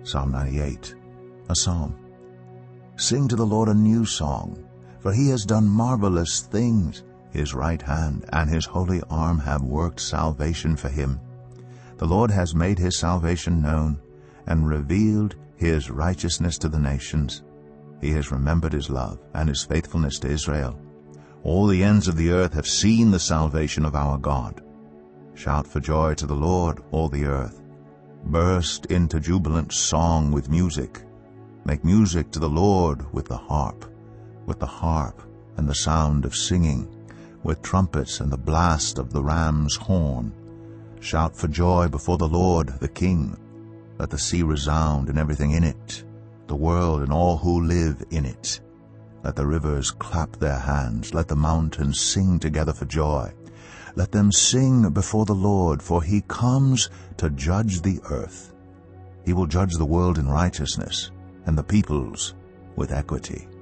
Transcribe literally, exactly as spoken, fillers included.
Psalm ninety-eight, a psalm. Sing to the Lord a new song, for he has done marvelous things. His right hand and his holy arm have worked salvation for him. The Lord has made his salvation known and revealed his righteousness to the nations. He has remembered his love and his faithfulness to Israel. All the ends of the earth have seen the salvation of our God. Shout for joy to the Lord, all the earth. Burst into jubilant song with music. Make music to the Lord with the harp, with the harp and the sound of singing, with trumpets and the blast of the ram's horn. Shout for joy before the Lord, the King. Let the sea resound and everything in it, the world and all who live in it. Let the rivers clap their hands. Let the mountains sing together for joy. Let them sing before the Lord, for he comes to judge the earth. He will judge the world in righteousness and the peoples with equity.